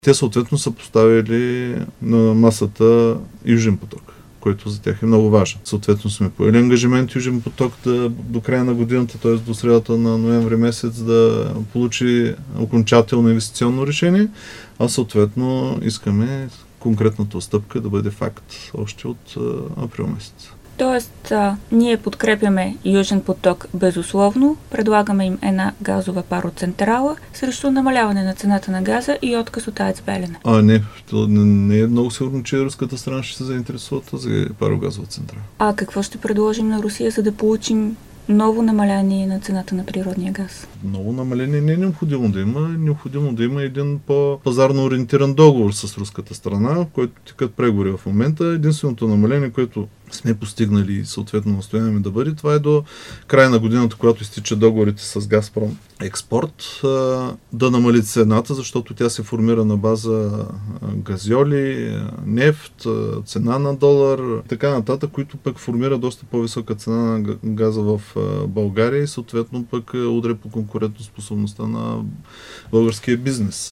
Те съответно са поставили на масата Южен поток, който за тях е много важен. Съответно сме поели ангажимент Южен поток до края на годината, т.е. до средата на ноември месец да получи окончателно инвестиционно решение, а съответно искаме конкретната стъпка да бъде факт още от април месец. Тоест, ние подкрепяме Южен поток безусловно, предлагаме им една газова пароцентрала срещу намаляване на цената на газа и отказ от АЕЦ Белене. Не е много сигурно, че руската страна ще се заинтересува тази парогазова централа. А какво ще предложим на Русия, за да получим ново намаляние на цената на природния газ? Ново намаление не е необходимо да има. Необходимо да има един по-пазарно ориентиран договор с руската страна, в който текат преговори в момента. Единственото намаление, което сме постигнали и съответно настояваме да бъде, това е до края на годината, когато изтичат договорите с Газпром Експорт, да намали цената, защото тя се формира на база газьоли, нефт, цена на долар, така нататък, които пък формира доста по-висока цена на газа в България и съответно пък удря по конкурентоспособността на българския бизнес.